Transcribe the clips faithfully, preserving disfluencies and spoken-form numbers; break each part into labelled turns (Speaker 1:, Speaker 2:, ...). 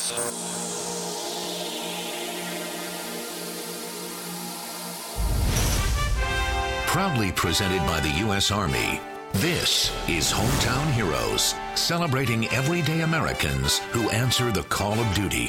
Speaker 1: Proudly presented by the U S Army, this is Hometown Heroes, celebrating everyday Americans who answer the call of duty.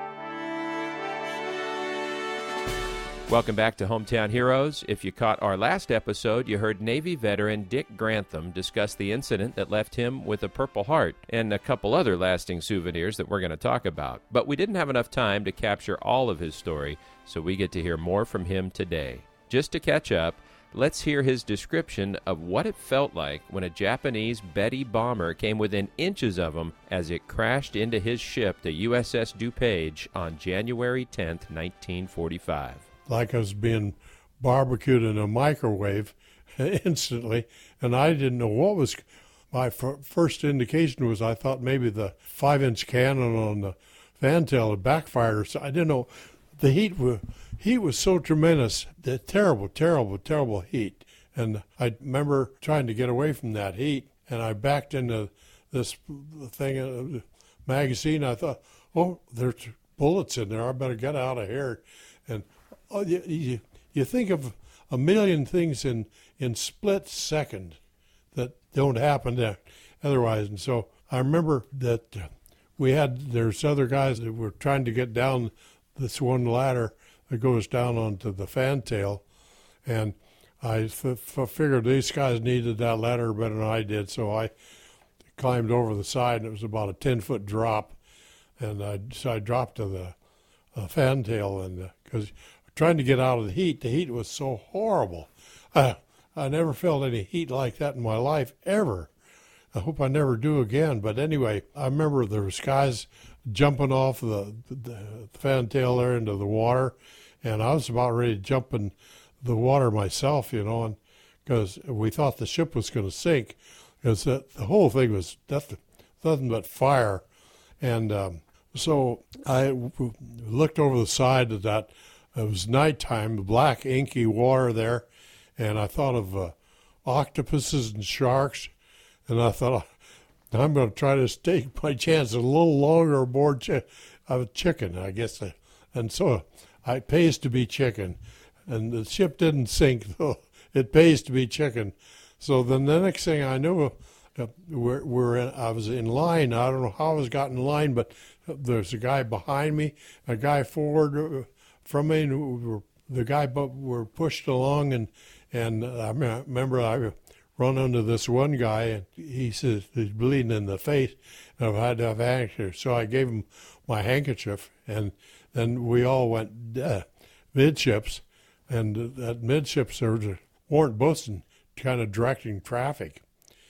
Speaker 2: Welcome back to Hometown Heroes. If you caught our last episode, you heard Navy veteran Dick Grantham discuss the incident that left him with a Purple Heart and a couple other lasting souvenirs that we're going to talk about. But we didn't have enough time to capture all of his story, so we get to hear more from him today. Just to catch up, let's hear his description of what it felt like when a Japanese Betty bomber came within inches of him as it crashed into his ship, the U S S DuPage, on January tenth, nineteen forty-five.
Speaker 3: Like I was being barbecued in a microwave instantly, and I didn't know what was. My f- first indication was I thought maybe the five-inch cannon on the fantail had backfired, or so I didn't know. The heat was, heat was so tremendous, the terrible, terrible, terrible heat. And I remember trying to get away from that heat, and I backed into this thing, uh, magazine. I thought, oh, there's bullets in there. I better get out of here. And oh, you, you, you think of a million things in, in split second that don't happen there otherwise. And so I remember that we had, there's other guys that were trying to get down this one ladder that goes down onto the fantail, and I f- f- figured these guys needed that ladder better than I did, so I climbed over the side, and it was about a ten-foot drop, and I, so I dropped to the uh, fantail, and because uh, trying to get out of the heat, the heat was so horrible. I, I never felt any heat like that in my life, ever. I hope I never do again, but anyway, I remember there was guys jumping off the, the fantail there into the water, and I was about ready to jump in the water myself, you know, and because we thought the ship was going to sink, because the, the whole thing was nothing, nothing but fire. And um, so I w- looked over the side of that. It was nighttime, black inky water there, and I thought of uh, octopuses and sharks, and I thought, I'm going to try to take my chance a little longer aboard chi- of a chicken, I guess. And so it pays to be chicken. And the ship didn't sink, though. It pays to be chicken. So then the next thing I knew, uh, we're, we're in, I was in line. I don't know how I was got in line, but there's a guy behind me, a guy forward from me. And we were, the guy were pushed along, and, and I remember I run into this one guy, and he says he's bleeding in the face, and I had to have a handkerchief. So I gave him my handkerchief, and then we all went uh, midships, and at midships there was a Warrant Bosun kind of directing traffic.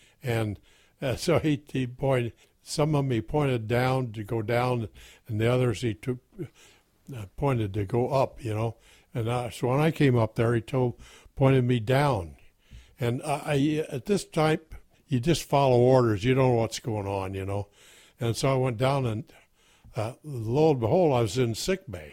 Speaker 3: And uh, so he, he pointed, some of them he pointed down to go down, and the others he took, uh, pointed to go up, you know. And uh, so when I came up there, he told, pointed me down. And I, at this time, you just follow orders. You don't know what's going on, you know. And so I went down, and uh, lo and behold, I was in sick bay.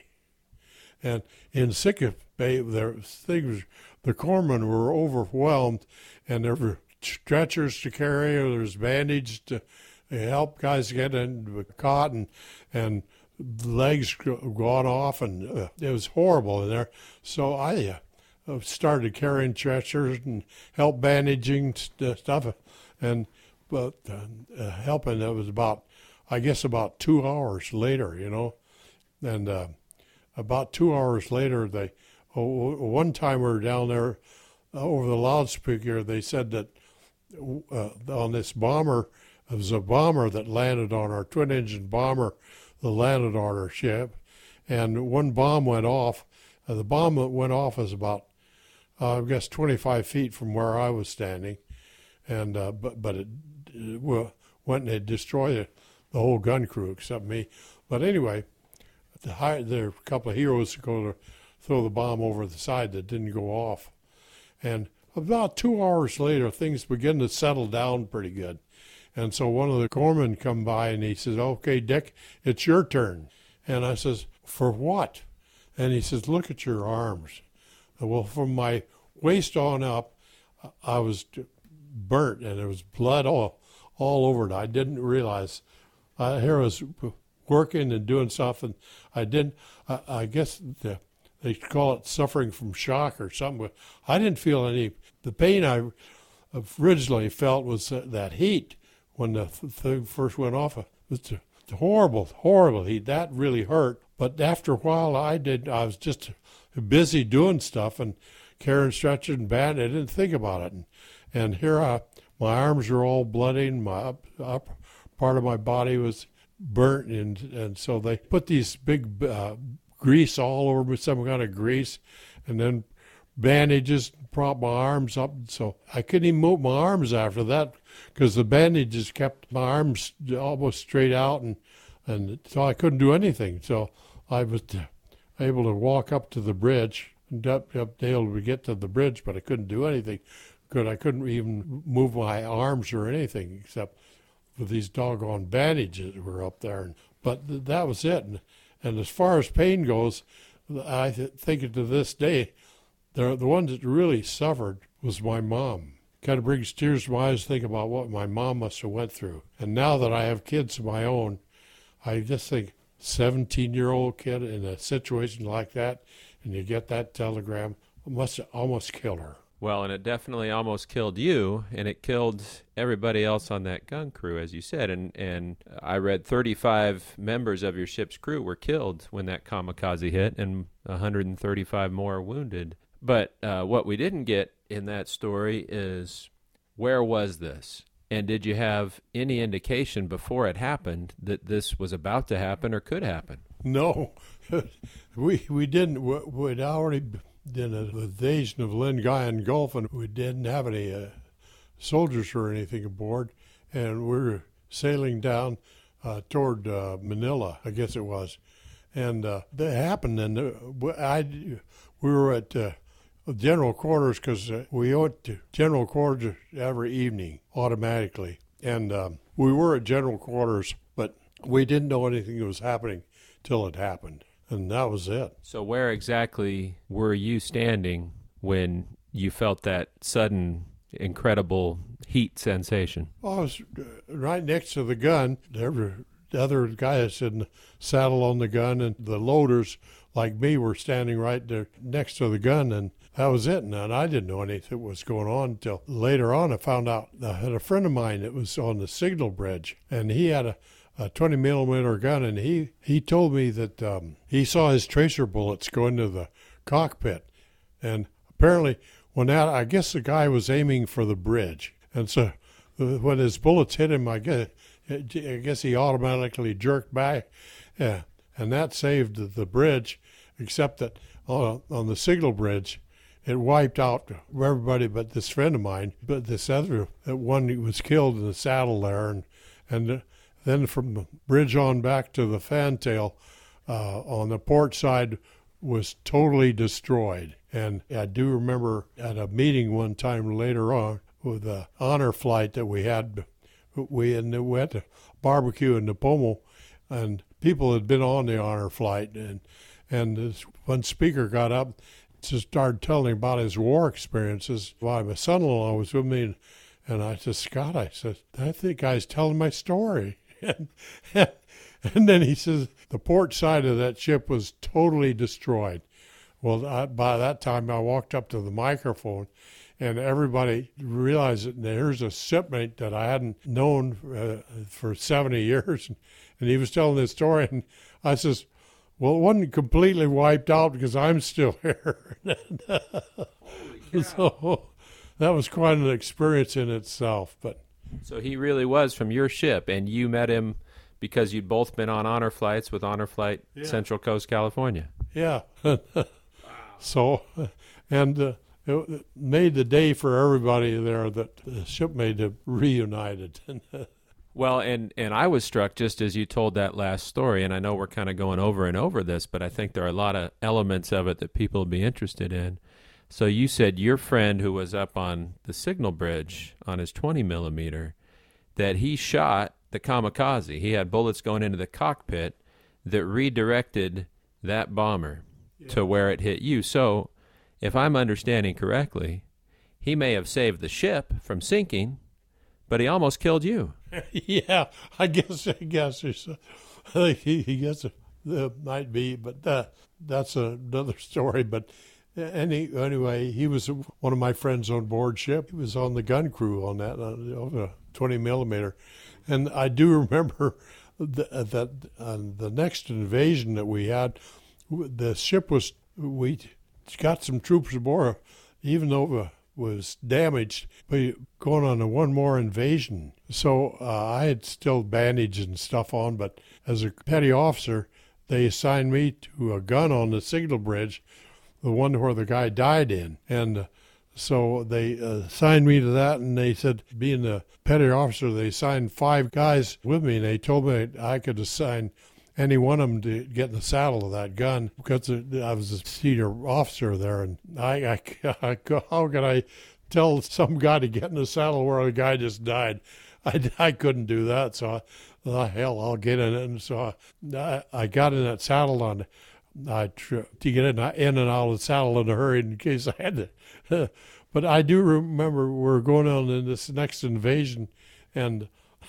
Speaker 3: And in sick bay, there things, the corpsmen were overwhelmed, and there were stretchers to carry, or there was bandage to help guys get in caught, and, and legs gone off, and uh, it was horrible in there. So I... Uh, started carrying stretchers and help bandaging st- stuff, and but uh, uh, helping. It was about, I guess, about two hours later, you know, and uh, about two hours later, they oh, one time we were down there uh, over the loudspeaker. They said that uh, on this bomber, it was a bomber that landed on our twin-engine bomber that landed on our ship, and one bomb went off. Uh, the bomb that went off was about, Uh, I guess twenty-five feet from where I was standing, and uh, but but it, it went and it destroyed the whole gun crew except me. But anyway, the high, there were a couple of heroes go to throw the bomb over the side that didn't go off, and about two hours later, things began to settle down pretty good, and so one of the corpsmen come by and he says, "Okay, Dick, it's your turn," and I says, "For what?" And he says, "Look at your arms." Well, from my waist on up, I was burnt, and there was blood all all over it. I didn't realize. Uh, here was working and doing something. I didn't, I, I guess the, they call it suffering from shock or something. But I didn't feel any, the pain I originally felt was that heat when the thing first went off. It was horrible, horrible heat. That really hurt. But after a while, I did, I was just busy doing stuff and carrying stretchers and band. I didn't think about it. And, and here I, my arms were all bloody, and my up, up part of my body was burnt, and and so they put these big uh, grease all over me, some kind of grease, and then bandages, prop my arms up. So I couldn't even move my arms after that because the bandages kept my arms almost straight out, and and so I couldn't do anything. So I was able to walk up to the bridge and up, up able to get to the bridge, but I couldn't do anything. Good, I couldn't even move my arms or anything except with these doggone bandages that were up there. And, but th- that was it. And, and as far as pain goes, I th- think to this day, the the ones that really suffered was my mom. Kind of brings tears to my eyes to think about what my mom must have went through. And now that I have kids of my own, I just think seventeen-year-old kid in a situation like that, and you get that telegram, must have almost killed her.
Speaker 2: Well, and it definitely almost killed you, and it killed everybody else on that gun crew, as you said. And, and I read thirty-five members of your ship's crew were killed when that kamikaze hit, and one hundred thirty-five more wounded. But uh, what we didn't get in that story is, where was this? And did you have any indication before it happened that this was about to happen or could happen?
Speaker 3: No, we we didn't. We'd already did an invasion of Lingayen Gulf, and we didn't have any uh, soldiers or anything aboard, and we were sailing down uh, toward uh, Manila, I guess it was, and uh, that happened. And uh, I, we were at uh, general quarters because uh, we went to general quarters every evening automatically, and um, we were at general quarters, but we didn't know anything that was happening till it happened. And that was it.
Speaker 2: So where exactly were you standing when you felt that sudden, incredible heat sensation?
Speaker 3: Well, I was right next to the gun. There were other guys in the saddle on the gun, and the loaders, like me, were standing right there next to the gun, and that was it. And I didn't know anything was going on until later on. I found out I had a friend of mine that was on the signal bridge, and he had a a twenty millimeter gun, and he, he told me that um, he saw his tracer bullets go into the cockpit. And apparently, when that, I guess the guy was aiming for the bridge. And so uh, when his bullets hit him, I guess, I guess he automatically jerked back. Yeah, and that saved the, the bridge, except that uh, on the signal bridge, it wiped out everybody but this friend of mine. But this other that one who was killed in the saddle there, and and. Uh, Then from the bridge on back to the fantail uh, on the port side was totally destroyed. And I do remember at a meeting one time later on with the honor flight that we had, we went to barbecue in Nipomo, and people had been on the honor flight. And, and this one speaker got up and started telling about his war experiences. While my son-in-law was with me, and, and I said, Scott, I said, I think guy's telling my story. And, and then he says the port side of that ship was totally destroyed. Well, I, by that time, I walked up to the microphone, and everybody realized that here's a shipmate that I hadn't known uh, for seventy years, and, and he was telling this story, and I says, well, it wasn't completely wiped out because I'm still here. So that was quite an experience in itself, but.
Speaker 2: So he really was from your ship, and you met him because you'd both been on honor flights with Honor Flight yeah. Central Coast, California.
Speaker 3: Yeah. So, and uh, it made the day for everybody there that the shipmate had reunited.
Speaker 2: Well, and, and I was struck just as you told that last story, and I know we're kind of going over and over this, but I think there are a lot of elements of it that people will be interested in. So you said your friend who was up on the signal bridge on his twenty millimeter, that he shot the kamikaze. He had bullets going into the cockpit that redirected that bomber yeah. to where it hit you. So if I'm understanding correctly, he may have saved the ship from sinking, but he almost killed you.
Speaker 3: Yeah, I guess I guess there's he, he gets a, uh, might be, but that, that's another story. But any anyway, he was one of my friends on board ship. He was on the gun crew on that, on a twenty millimeter, and I do remember the, that on the next invasion that we had, the ship was we got some troops aboard, even though it was damaged, but going on a one more invasion. So uh, I had still bandage and stuff on, but as a petty officer, they assigned me to a gun on the signal bridge, the one where the guy died in. And uh, so they uh, assigned me to that, and they said, being a petty officer, they assigned five guys with me, and they told me I could assign any one of them to get in the saddle of that gun because I was a senior officer there. And I, I, I how could I tell some guy to get in the saddle where a guy just died? I, I couldn't do that, so I, oh, hell, I'll get in it. And so I, I got in that saddle on, I to get in, in and out of the saddle in a hurry in case I had to. But I do remember we were going on in this next invasion, and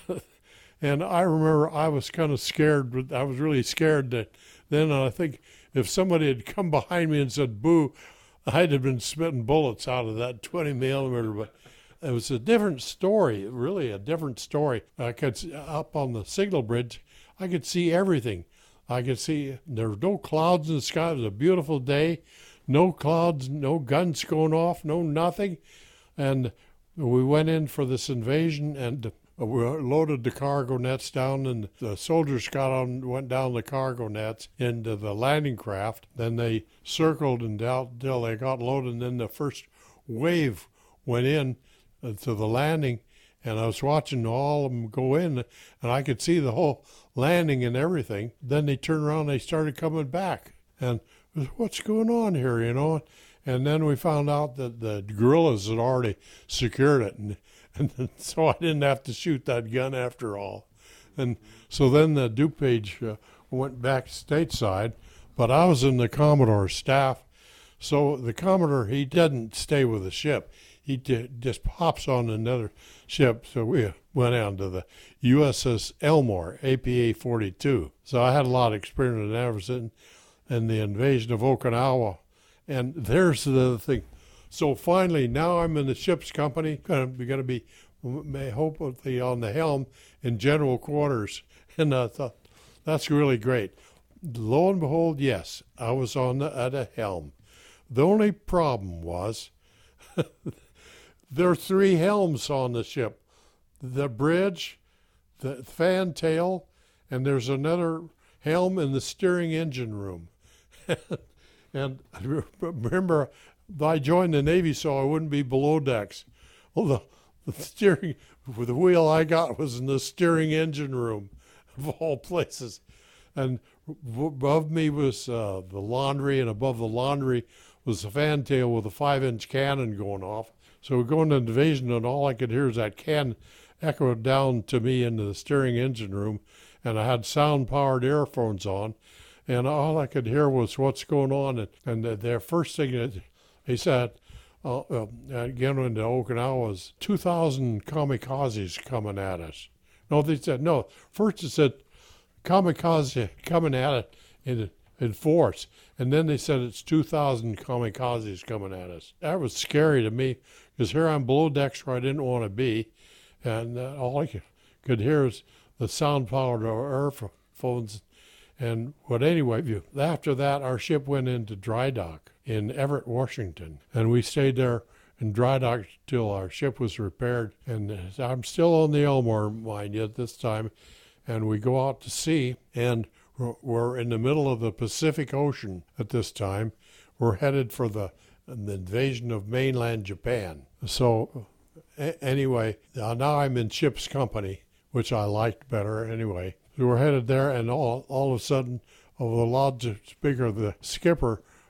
Speaker 3: and I remember I was kind of scared. I was really scared that then I think if somebody had come behind me and said boo, I'd have been spitting bullets out of that twenty millimeter. But it was a different story, really a different story. I could see, up on the signal bridge, I could see everything. I could see there were no clouds in the sky. It was a beautiful day. No clouds, no guns going off, no nothing. And we went in for this invasion, and we loaded the cargo nets down, and the soldiers got on, went down the cargo nets into the landing craft. Then they circled and down until they got loaded, and then the first wave went in to the landing, and I was watching all of them go in, and I could see the whole landing and everything. Then they turned around and they started coming back. And what's going on here, you know? And then we found out that the guerrillas had already secured it, and, and so I didn't have to shoot that gun after all. And so then the DuPage uh, went back stateside, but I was in the Commodore's staff. So the Commodore, he didn't stay with the ship. He d- just pops on another ship. So we went on to the U S S Elmore, A P A forty-two. So I had a lot of experience in Everson and the invasion of Okinawa. And there's the thing. So finally, now I'm in the ship's company. I'm going to be, hopefully, on the helm in general quarters. And I thought, that's really great. Lo and behold, yes, I was on the, at a helm. The only problem was there are three helms on the ship. The bridge, the fantail, and there's another helm in the steering engine room. And I remember I joined the Navy so I wouldn't be below decks. Well, the, the steering, the wheel I got was in the steering engine room, of all places. And above me was uh, the laundry, and above the laundry was the fantail with a five-inch cannon going off. So we go into invasion, and all I could hear is that cannon echo down to me into the steering engine room, and I had sound-powered earphones on, and all I could hear was what's going on. And, and the, their first thing that they said, uh, uh, again into Okinawa, was two thousand kamikazes coming at us. No, they said, no, first it said kamikaze coming at it in, in force, and then they said it's two thousand kamikazes coming at us. That was scary to me, because here I'm below decks where I didn't want to be, and uh, all I could, could hear is the sound-powered earphones. And but anyway, after that, our ship went into dry dock in Everett, Washington, and we stayed there in dry dock till our ship was repaired. And I'm still on the Elmore, mind you, at this time, and we go out to sea, and we're in the middle of the Pacific Ocean at this time. We're headed for the, the invasion of mainland Japan. So a- anyway, now I'm in ship's company, which I liked better anyway. We were headed there, and all all of a sudden, over the loudspeaker, the skipper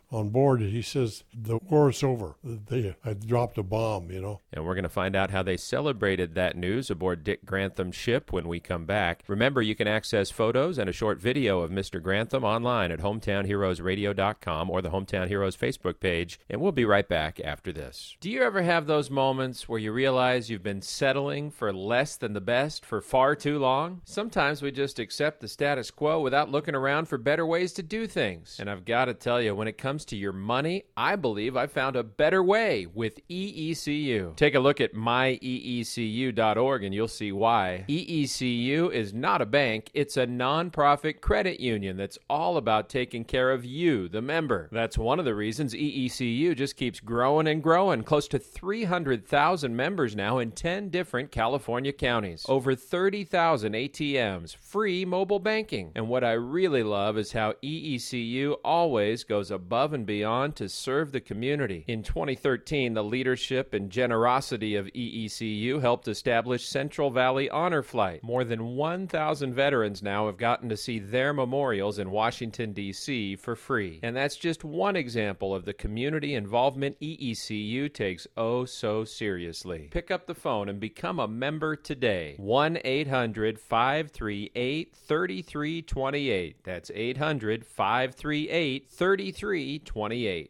Speaker 3: on board, he says, the war's over. They had dropped a bomb, you know.
Speaker 2: And we're going to find out how they celebrated that news aboard Dick Grantham's ship when we come back. Remember, you can access photos and a short video of Mister Grantham online at hometown heroes radio dot com or the Hometown Heroes Facebook page, and we'll be right back after this. Do you ever have those moments where you realize you've been settling for less than the best for far too long? Sometimes we just accept the status quo without looking around for better ways to do things. And I've got to tell you, when it comes to your money, I believe I found a better way with E E C U. Take a look at my e e c u dot org and you'll see why. E E C U is not a bank, it's a nonprofit credit union that's all about taking care of you, the member. That's one of the reasons E E C U just keeps growing and growing. Close to three hundred thousand members now in ten different California counties. Over thirty thousand A T Ms, free mobile banking. And what I really love is how E E C U always goes above and beyond to serve the community. In twenty thirteen, the leadership and generosity of E E C U helped establish Central Valley Honor Flight. More than one thousand veterans now have gotten to see their memorials in Washington, D C for free. And that's just one example of the community involvement E E C U takes oh so seriously. Pick up the phone and become a member today. one eight hundred five three eight three three two eight. That's eight hundred five three eight three three two eight.